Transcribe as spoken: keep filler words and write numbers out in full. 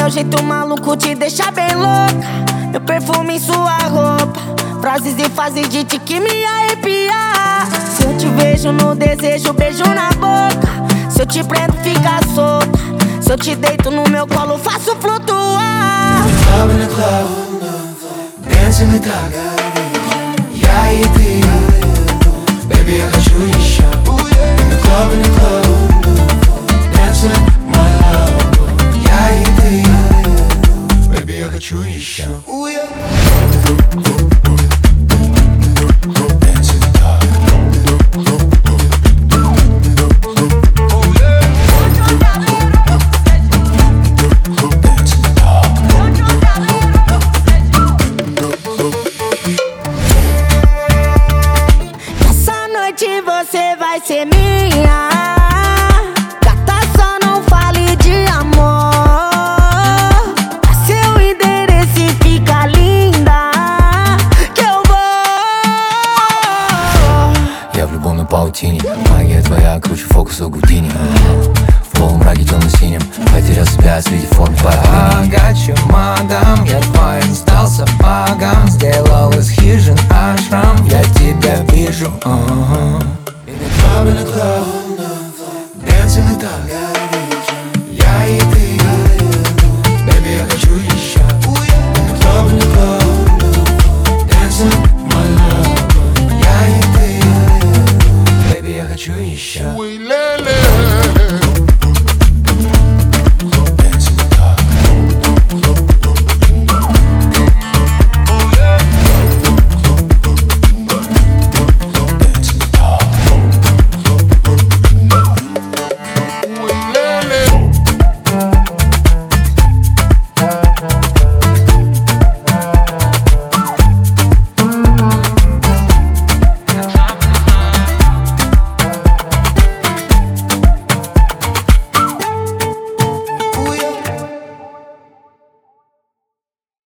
Seu jeito maluco te deixa bem louca. Meu perfume em sua roupa, frases e fases de ti que me arrepia. Se eu te vejo no desejo, beijo na boca. Se eu te prendo, fica solta. Se eu te deito no meu colo, faço flutuar. Club in the club, dance in the dark. Yeah, you do. Baby, I got you in your shot. In the club, in the club, dancing, my love. Yeah, you do. Baby, I got you in your shot.